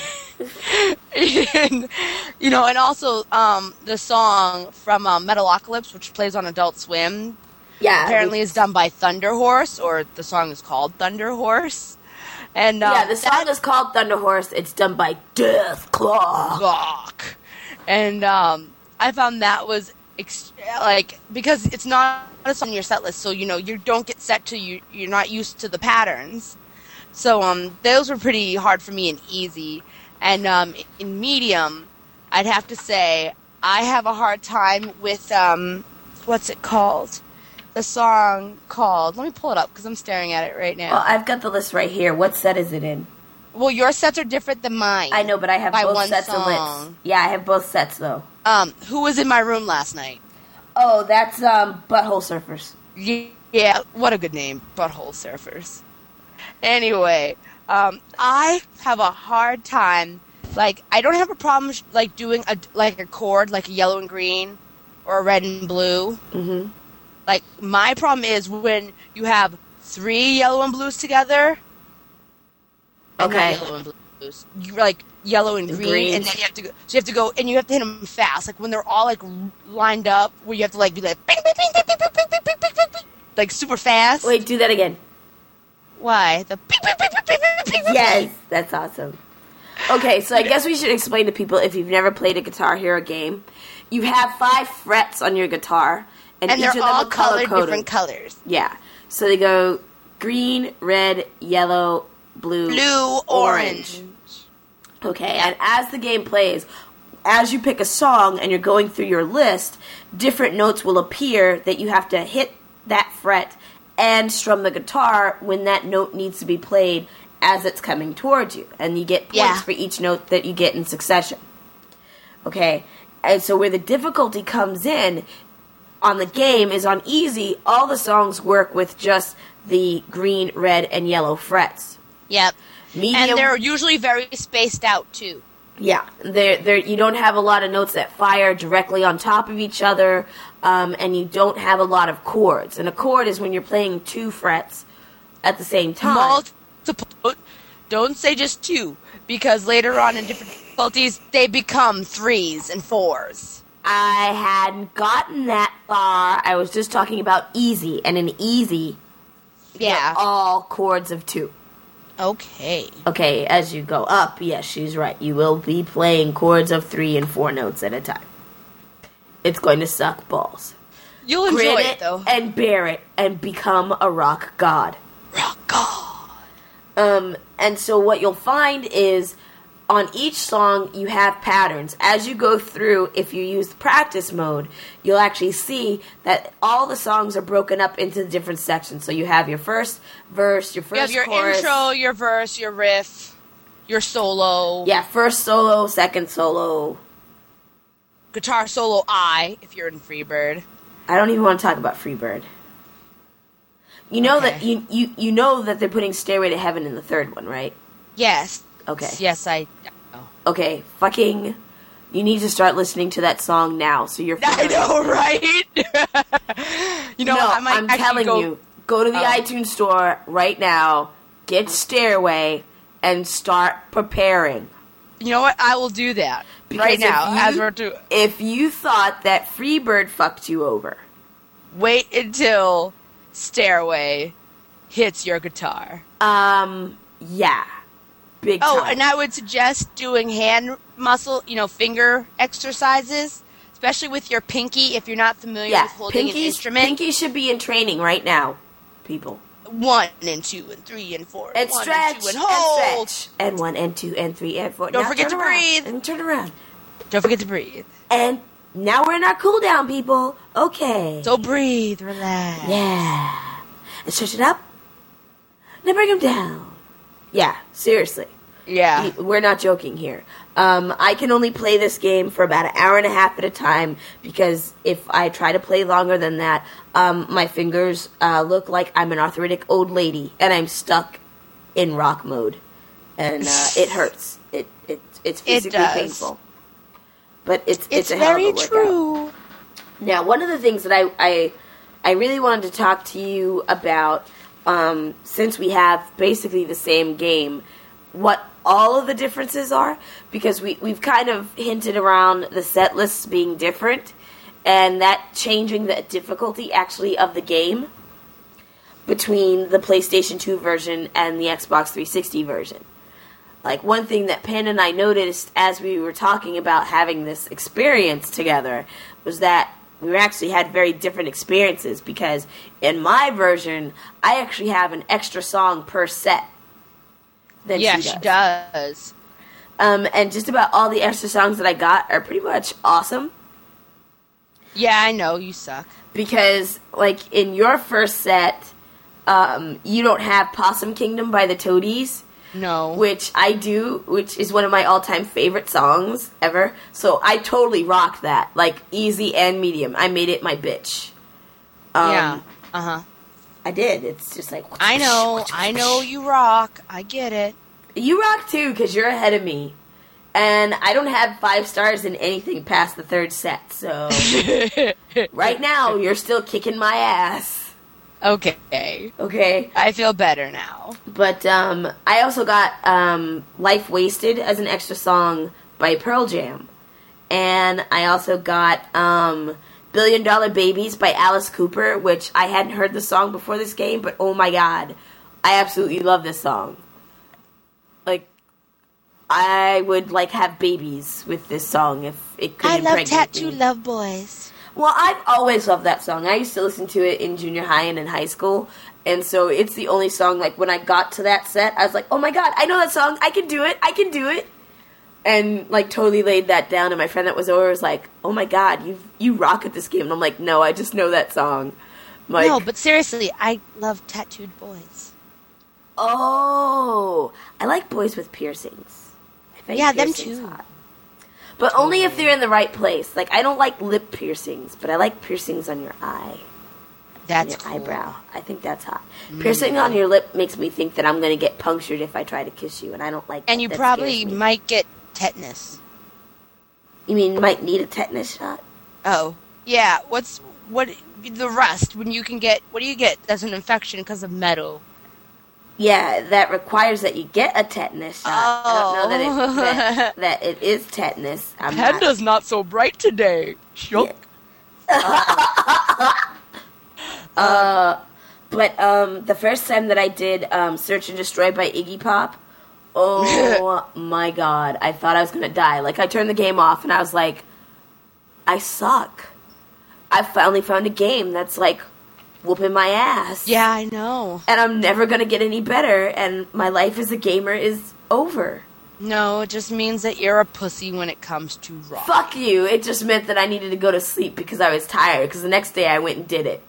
And, and also the song from Metalocalypse, which plays on Adult Swim, apparently is done by Thunder Horse, or the song is called Thunder Horse. And the song is called Thunder Horse. It's done by Death Claw. And I found that was because it's not a song on your set list, so you don't get set to you're not used to the patterns. So those were pretty hard for me and easy. And in Medium, I'd have to say I have a hard time with what's it called? The song called. Let me pull it up because I'm staring at it right now. Well, I've got the list right here. What set is it in? Well, your sets are different than mine. I know, but I have both sets song. of lists. Yeah, I have both sets though. Who was in my room last night? Oh, that's Butthole Surfers. Yeah, what a good name, Butthole Surfers. Anyway, I have a hard time. I don't have a problem doing a chord, like a yellow and green, or a red and blue. Mm-hmm. My problem is when you have 3 yellow and blues together. Okay. Yellow and blues. Yellow and green, and then you have to go. So you have to go, and you have to hit them fast. When they're all lined up, where you have to do bing, bing, bing, bing, bing, bing, bing, bing, bing, bing, super fast. Wait, do that again. Why the bing, bing, bing, bing, bing, bing, bing. Yes, that's awesome. Okay, so I guess we should explain to people, if you've never played a Guitar Hero game, you have 5 frets on your guitar, and each they're of them all are color-coded. different colors. Yeah, so they go green, red, yellow, blue, orange. Okay, and as the game plays, as you pick a song and you're going through your list, different notes will appear that you have to hit that fret and strum the guitar when that note needs to be played as it's coming towards you. And you get points for each note that you get in succession. Okay, and so where the difficulty comes in on the game is on easy, all the songs work with just the green, red, and yellow frets. Yep. Medium, and they're usually very spaced out, too. Yeah, you don't have a lot of notes that fire directly on top of each other, and you don't have a lot of chords. And a chord is when you're playing 2 frets at the same time. Multiple. Don't say just 2, because later on in different difficulties, they become 3s and 4s. I hadn't gotten that far. I was just talking about easy, and in easy, they're all chords of 2. Okay. Okay, as you go up, yes, she's right. You will be playing chords of 3 and 4 notes at a time. It's going to suck balls. You'll enjoy it, though. And bear it, and become a rock god. Rock god. And so what you'll find is, on each song, you have patterns. As you go through, if you use the practice mode, you'll actually see that all the songs are broken up into different sections. So you have your first verse, your first You have your chorus. intro, your verse, your riff, your solo. Yeah, first solo, second solo. Guitar solo I, if you're in Freebird. I don't even want to talk about Freebird. You know that you know that they're putting Stairway to Heaven in the third one, right? Yes. Okay. Yes, I know. Okay, fucking... You need to start listening to that song now, so you're... I know, right? You know, No, I might I'm actually telling you. Go to the Oh. iTunes store right now, get Stairway, and start preparing. You know what? I will do that Because right now. if As you- we're doing. If you thought that Freebird fucked you over... Wait until Stairway hits your guitar. Yeah. Big time. Oh, and I would suggest doing hand muscle, finger exercises, especially with your pinky if you're not familiar with holding an instrument. Pinky should be in training right now, people. 1 and 2 and 3 and 4 And 1 stretch, and 2 and hold. stretch. And 1 and 2 and 3 and 4. Don't Now forget turn to around, breathe. And turn around. Don't forget to breathe. And now we're in our cool down, people. Okay. So breathe, relax. Yeah. And stretch it up. Now bring them down. Yeah, seriously. Yeah. We're not joking here. I can only play this game for about an hour and a half at a time because if I try to play longer than that, my fingers look like I'm an arthritic old lady and I'm stuck in rock mode, and it hurts. It's physically does. painful. But it's a hell very of a workout. true. Now, one of the things that I really wanted to talk to you about, since we have basically the same game, what all of the differences are, because we've kind of hinted around the set lists being different, and that changing the difficulty actually of the game between the PlayStation 2 version and the Xbox 360 version. Like, one thing that Pan and I noticed as we were talking about having this experience together was that we actually had very different experiences, because in my version, I actually have an extra song per set than Yeah, she she does. does. And just about all the extra songs that I got are pretty much awesome, Yeah, I know, you suck. because, like, in your first set, you don't have Possum Kingdom by the Toadies, No. which I do, which is one of my all-time favorite songs ever. So I totally rocked that, like, easy and medium. I made it my bitch. Yeah. Uh-huh. I did. It's just like... I know you rock. I get it. You rock, too, because you're ahead of me. And I don't have 5 stars in anything past the third set, so... right now, you're still kicking my ass. Okay. Okay? I feel better now. But I also got Life Wasted as an extra song by Pearl Jam. And I also got $1 Billion Babies by Alice Cooper, which I hadn't heard the song before this game, but oh my god, I absolutely love this song. Like, I would, like, have babies with this song if it could impregnate me. Love Boys. Well, I've always loved that song. I used to listen to it in junior high and in high school, and so it's the only song, like, when I got to that set, I was like, oh my god, I know that song, I can do it, and, like, totally laid that down, and my friend that was over was like, oh my god, you rock at this game, and I'm like, no, I just know that song. Like, No, but seriously, I love tattooed boys. oh, I like boys with piercings. I think Yeah, them piercings too. hot. But only if they're in the right place. Like, I don't like lip piercings, but I like piercings on your eye. That's Your cool. eyebrow. I think that's hot. Piercing on your lip makes me think that I'm going to get punctured if I try to kiss you, and I don't like that. And you That probably scares me. might get tetanus. You mean might need a tetanus shot? Oh. Yeah, the rust, when you can get, what do you get? That's an infection because of metal. Yeah, that requires that you get a tetanus shot. I don't know Oh. that it is tetanus. I'm not. Panda's not so bright today. Shook. But the first time that I did Search and Destroy by Iggy Pop, oh my god, I thought I was gonna die. Like, I turned the game off and I was like, I suck. I finally found a game that's like whooping my ass. Yeah, I know. And I'm never gonna get any better, and my life as a gamer is over. No, it just means that you're a pussy when it comes to rock. Fuck you. It just meant that I needed to go to sleep because I was tired, because the next day I went and did it.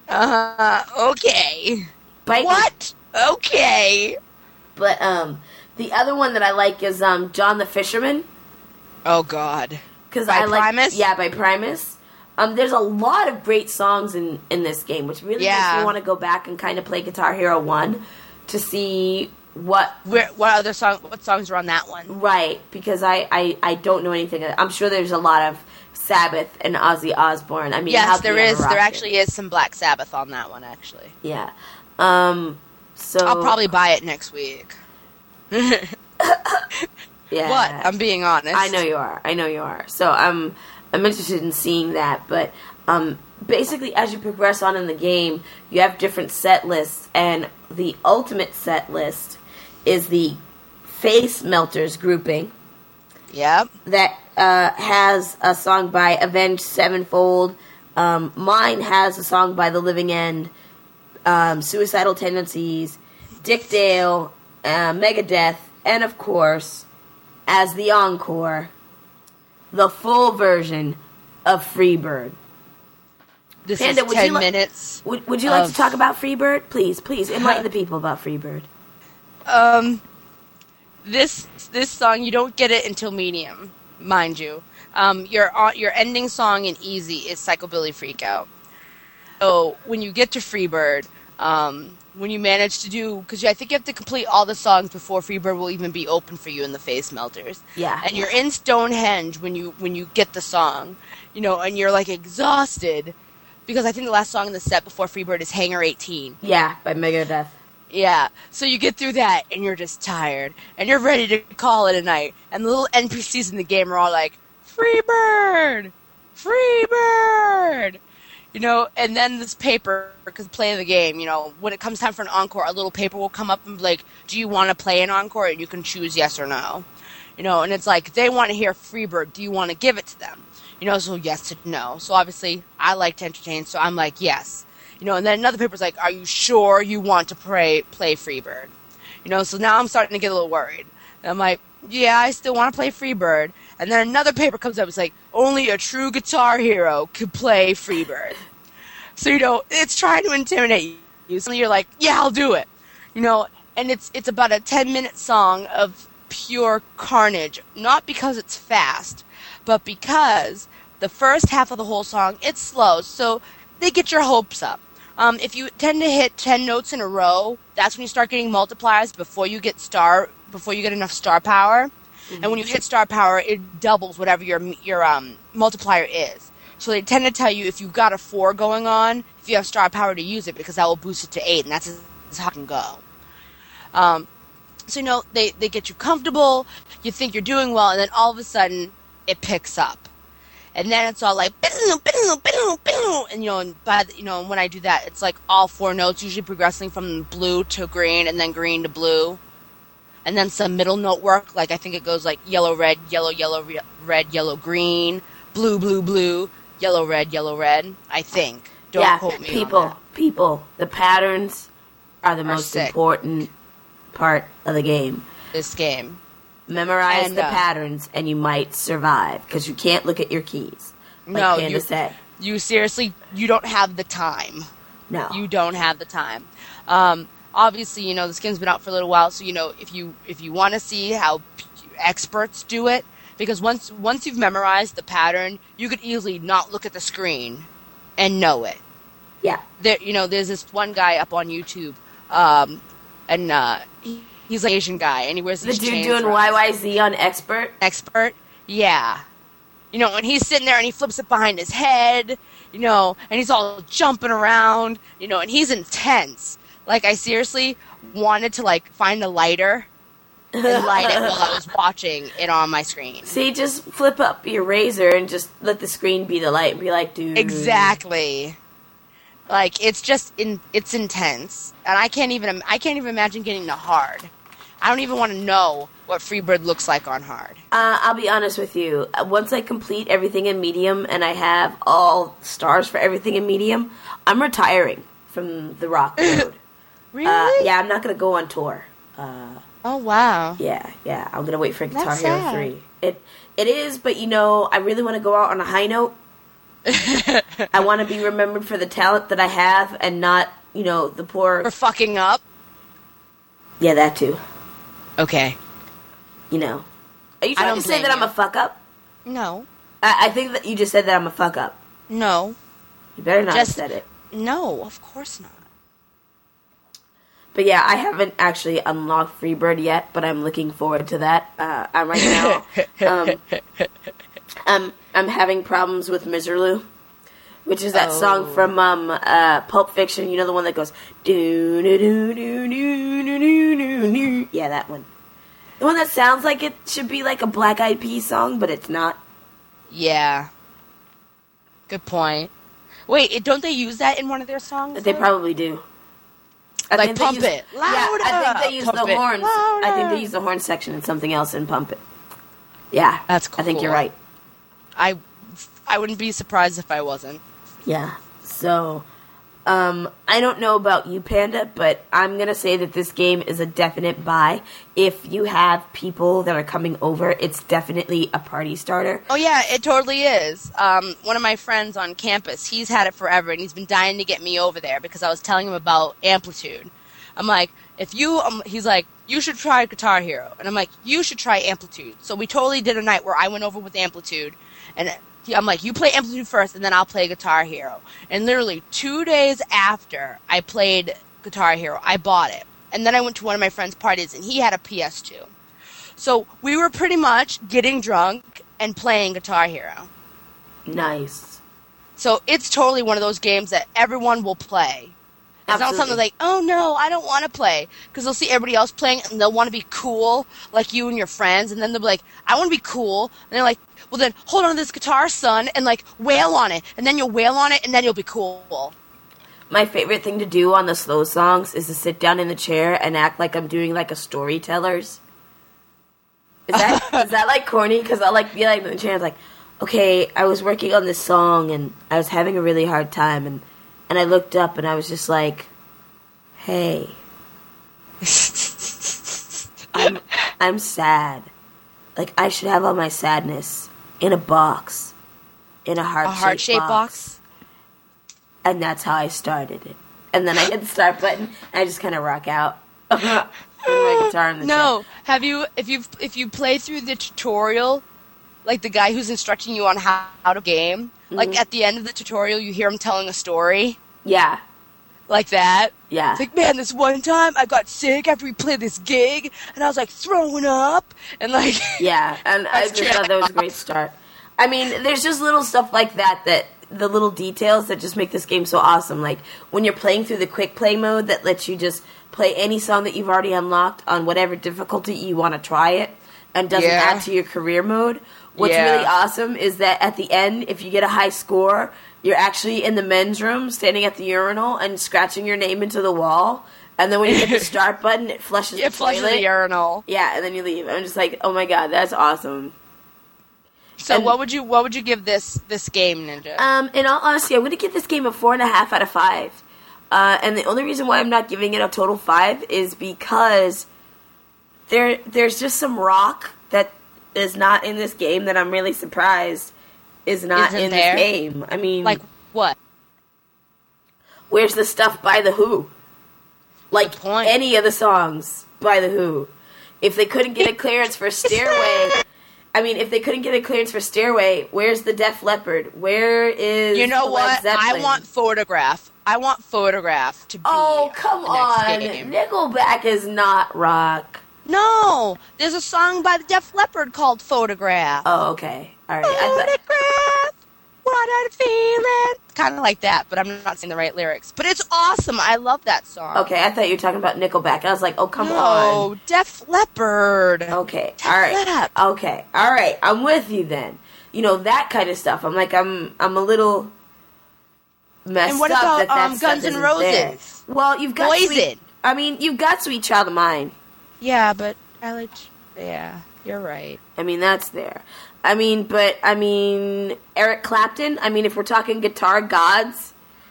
Okay. Bite me. What? Okay. But, the other one that I like is, John the Fisherman. Oh, God. Because By I like, Primus? Yeah, by Primus. There's a lot of great songs in this game, which really makes me want to go back and kind of play Guitar Hero 1 to see what songs are on that one. Right, because I don't know anything. I'm sure there's a lot of Sabbath and Ozzy Osbourne. I mean, yes, there is. There actually is some Black Sabbath on that one, actually. Yeah. So I'll probably buy it next week. Yeah. What? I'm being honest. I know you are. So I'm interested in seeing that, but basically as you progress on in the game, you have different set lists, and the ultimate set list is the Face Melters grouping. Yep. That has a song by Avenged Sevenfold. Mine has a song by The Living End, Suicidal Tendencies, Dick Dale, Megadeth, and of course, as the encore, the full version of Freebird. This Panda, is 10 minutes. Would you like to talk about Freebird? Please enlighten the people about Freebird. This song, you don't get it until medium, mind you. Your ending song in easy is Psychobilly Freakout. So when you get to Freebird, when you manage to do, because I think you have to complete all the songs before Freebird will even be open for you in the Face Melters. Yeah. And you're in Stonehenge when you get the song, and you're like exhausted, because I think the last song in the set before Freebird is Hangar 18. Yeah, by Megadeth. Yeah, so you get through that, and you're just tired, and you're ready to call it a night, and the little NPCs in the game are all like, Freebird! Freebird! And then this paper, because playing the game, when it comes time for an encore, a little paper will come up and be like, do you want to play an encore? And you can choose yes or no. And it's like, they want to hear Freebird, do you want to give it to them? So yes to no. So obviously, I like to entertain, so I'm like, yes. And then another paper's like, are you sure you want to play Freebird? So now I'm starting to get a little worried. And I'm like, yeah, I still want to play Freebird. And then another paper comes up, it's like, only a true Guitar Hero could play Freebird. So, it's trying to intimidate you. So you're like, yeah, I'll do it. And it's about a 10-minute song of pure carnage. Not because it's fast, but because the first half of the whole song, it's slow. So they get your hopes up. If you tend to hit 10 notes in a row, that's when you start getting multipliers before you get enough star power. Mm-hmm. And when you hit star power, it doubles whatever your multiplier is. So they tend to tell you if you've got a 4 going on, if you have star power to use it, because that will boost it to 8, and that's as high as it can go. So, they get you comfortable, you think you're doing well, and then all of a sudden, it picks up. And then it's all like, and when I do that, it's like all 4 notes, usually progressing from blue to green, and then green to blue. And then some middle note work, like I think it goes like yellow, red, yellow, yellow, red, yellow, green, blue, blue, blue, yellow, red, I think. Don't quote me on that. People, the patterns are the most important part of the game. This game. Memorize the patterns, and you might survive, because you can't look at your keys. Like Panda said. You seriously, you don't have the time. No. You don't have the time. Obviously, this game's been out for a little while, so, if you want to see how experts do it, because once you've memorized the pattern, you could easily not look at the screen and know it. Yeah. There's this one guy up on YouTube, and he's like an Asian guy, and he wears these chains. The dude doing YYZ on Expert? Expert, yeah. And he's sitting there, and he flips it behind his head, and he's all jumping around, and he's intense. Like, I seriously wanted to, find a lighter and light it while I was watching it on my screen. See, just flip up your razor and just let the screen be the light and be like, dude. Exactly. It's intense. And I can't even imagine getting to hard. I don't even want to know what Freebird looks like on hard. I'll be honest with you. Once I complete everything in medium and I have all stars for everything in medium, I'm retiring from the rock road. Really? Yeah, I'm not going to go on tour. Oh, wow. Yeah, I'm going to wait for Guitar That's Hero sad. 3. It is, but I really want to go out on a high note. I want to be remembered for the talent that I have and not, the poor... For fucking up? Yeah, that too. Okay. Are you trying to say that I'm a fuck up? No. I think that you just said that I'm a fuck up. No. You better not have said it. No, of course not. But yeah, I haven't actually unlocked Freebird yet, but I'm looking forward to that. I'm right now. I'm having problems with Miserlou, which is that song from Pulp Fiction. You know, the one that goes do do do do do do do do. Yeah, that one. The one that sounds like it should be like a Black Eyed Peas song, but it's not. Yeah. Good point. Wait, don't they use that in one of their songs? They probably do. Like Pump It. Louder! Yeah, I think they use Pump the It. horns. Louder! I think they use the horn section in something else in Pump It. Yeah. That's cool. I think you're right. I wouldn't be surprised if I wasn't. Yeah. So, I don't know about you, Panda, but I'm going to say that this game is a definite buy. If you have people that are coming over, it's definitely a party starter. Oh, yeah, it totally is. One of my friends on campus, he's had it forever, and he's been dying to get me over there because I was telling him about Amplitude. I'm like, he's like, you should try Guitar Hero. And I'm like, you should try Amplitude. So we totally did a night where I went over with Amplitude, and I'm like, you play Amplitude first, and then I'll play Guitar Hero. And literally 2 days after I played Guitar Hero, I bought it. And then I went to one of my friend's parties, and he had a PS2. So we were pretty much getting drunk and playing Guitar Hero. Nice. So it's totally one of those games that everyone will play. It's not something like, oh no, I don't want to play. Because they'll see everybody else playing, and they'll want to be cool, like you and your friends. And then they'll be like, I want to be cool. And they're like, well then, hold on to this guitar, son, and like, wail on it. And then you'll wail on it, and then you'll be cool. My favorite thing to do on the slow songs is to sit down in the chair and act like I'm doing like a storyteller's. Is that like corny? Because I'll like be like in the chair, like, okay, I was working on this song and I was having a really hard time, and I looked up and I was just like, hey, I'm sad. Like, I should have all my sadness in a box, in a heart-shaped box. And that's how I started it. And then I hit the start button, and I just kind of rock out with my guitar in the chair. Have you, if you play through the tutorial, like the guy who's instructing you on how to game, like at the end of the tutorial, you hear him telling a story? Yeah. Like that? Yeah. It's like, man, this one time I got sick after we played this gig, and I was like throwing up, and like... Yeah, and I just thought that was a great start. I mean, there's just little stuff like that the little details that just make this game so awesome. Like, when you're playing through the quick play mode that lets you just play any song that you've already unlocked on whatever difficulty you want to try it, and doesn't add to your career mode. What's really awesome is that at the end, if you get a high score, you're actually in the men's room, standing at the urinal, and scratching your name into the wall. And then when you hit the start button, it flushes the toilet. The urinal. Yeah, and then you leave. I'm just like, oh my god, that's awesome. So what would you give this game, Ninja? In all honesty, I'm going to give this game a 4.5 out of 5. And the only reason why I'm not giving it a total 5 is because there's just some rock that is not in this game that I'm really surprised is not in this game. I mean... Like what? Where's the stuff by The Who? Like any of the songs by The Who. If they couldn't get a clearance for Stairway... if they couldn't get a clearance for Stairway, where's the Def Leppard? Where is You know the what? Led Zeppelin? I want Photograph. To be come the on. next game. Nickelback is not rock. No! There's a song by the Def Leppard called Photograph. Oh, okay. All right. Photograph! What I'm feeling! Kind of like that, but I'm not saying the right lyrics. But it's awesome. I love that song. Okay, I thought you were talking about Nickelback. I was like, oh, come on. No, Def Leppard. Okay, all right. Okay, all right. I'm with you then. You know, that kind of stuff. I'm like, I'm a little messed And what up about that stuff Guns N' isn't Roses? there. Well, you've got Poison. You've got Sweet Child of Mine. Yeah, but I like... Yeah, you're right. That's there. Eric Clapton, if we're talking guitar gods,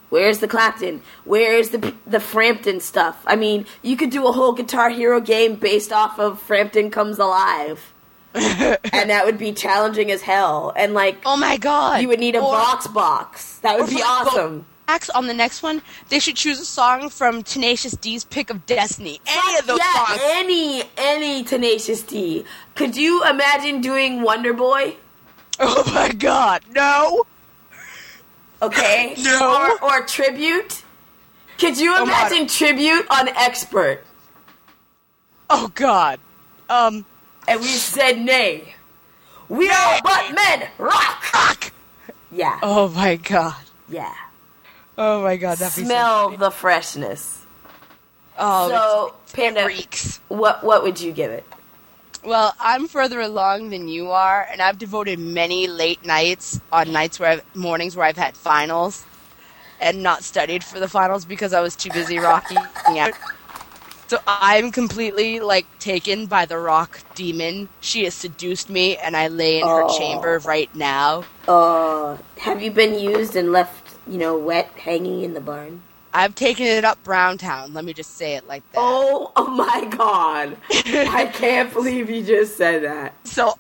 Where's the Clapton? Where's the Frampton stuff? I mean, you could do a whole Guitar Hero game based off of Frampton Comes Alive. And that would be challenging as hell. And like, oh my god, you would need a box. That would be awesome. On the next one, they should choose a song from Tenacious D's Pick of Destiny. Any of those songs. Any Tenacious D. Could you imagine doing Wonder Boy? Oh my god, no. Okay. No. Or Tribute. Could you imagine Tribute on Expert? Oh god. And we said nay. We are but men. Rock. Yeah. Oh my god. Yeah. Oh my god, that'd be Smell so the freshness. Oh, so Panda, reeks. What would you give it? Well, I'm further along than you are, and I've devoted many late nights on mornings where I've had finals and not studied for the finals because I was too busy rocking out. So I'm completely, like, taken by the rock demon. She has seduced me, and I lay in her chamber right now. Have you been used and left, wet, hanging in the barn? I've taken it up Browntown. Let me just say it like that. Oh my god. I can't believe you just said that. So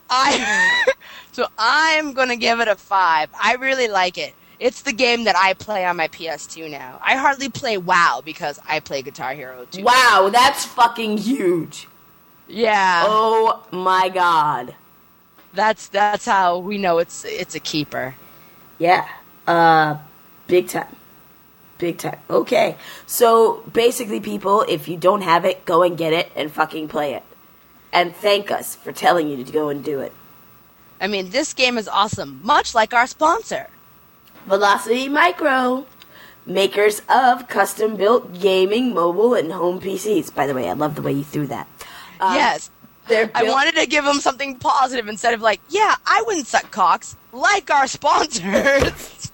I'm going to give it a 5. I really like it. It's the game that I play on my PS2 now. I hardly play WoW because I play Guitar Hero 2. Wow, that's fucking huge. Yeah. Oh my god. That's how we know it's a keeper. Yeah. Big time. Big time. Okay. So, basically, people, if you don't have it, go and get it and fucking play it. And thank us for telling you to go and do it. I mean, this game is awesome, much like our sponsor. Velocity Micro. Makers of custom-built gaming, mobile, and home PCs. By the way, I love the way you threw that. Yes. I wanted to give them something positive instead of like, yeah, I wouldn't suck cocks, like our sponsors.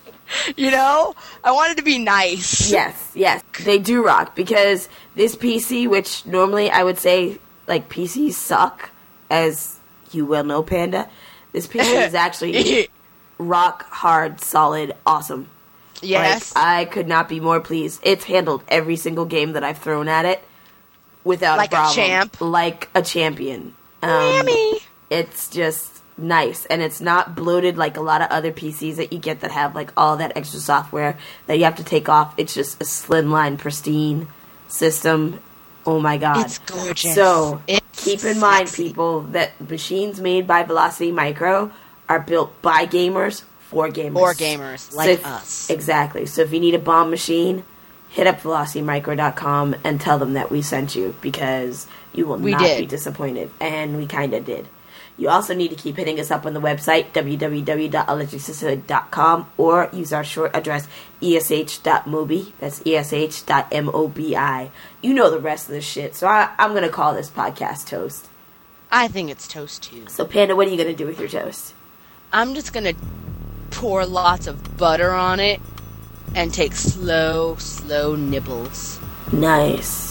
I wanted to be nice. Yes. They do rock, because this PC, which normally I would say, like, PCs suck, as you well know, Panda, this PC is actually rock, hard, solid, awesome. Yes. Like, I could not be more pleased. It's handled every single game that I've thrown at it without a problem. Like a champ. Like a champion. Yummy. It's just nice, and it's not bloated like a lot of other PCs that you get that have like all that extra software that you have to take off. It's just a slimline, pristine system. Oh my god, it's gorgeous. So it's keep in mind, people, that machines made by Velocity Micro are built by gamers for gamers. For gamers like us. Exactly. So if you need a bomb machine, hit up velocitymicro.com and tell them that we sent you, because you will not be disappointed. And we kind of did. You also need to keep hitting us up on the website, www.electricsisterhood.com, or use our short address, esh.mobi. That's esh.mobi. You know the rest of the shit, so I'm going to call this podcast toast. I think it's toast, too. So, Panda, what are you going to do with your toast? I'm just going to pour lots of butter on it and take slow nibbles. Nice.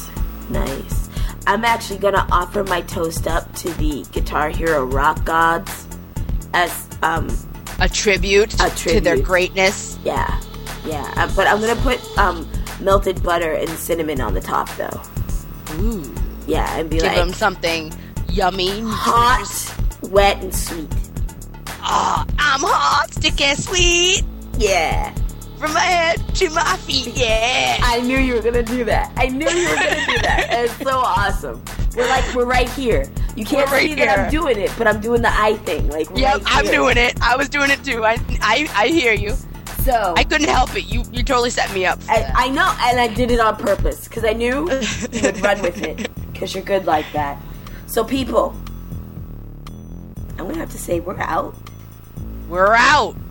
I'm actually going to offer my toast up to the Guitar Hero rock gods as a tribute to their greatness. Yeah. But I'm going to put melted butter and cinnamon on the top, though. Ooh. Yeah, and give them something yummy. Hot, wet, and sweet. Oh, I'm hot, sticky, and sweet. Yeah. From my head to my feet, yeah. I knew you were going to do that. It's so awesome. We're right here. You can't see that I'm doing it, but I'm doing the eye thing. Like, yep, I'm doing it. I was doing it too. I hear you. So I couldn't help it. You totally set me up. I know, and I did it on purpose because I knew you would run with it because you're good like that. So people, I'm going to have to say we're out. We're out.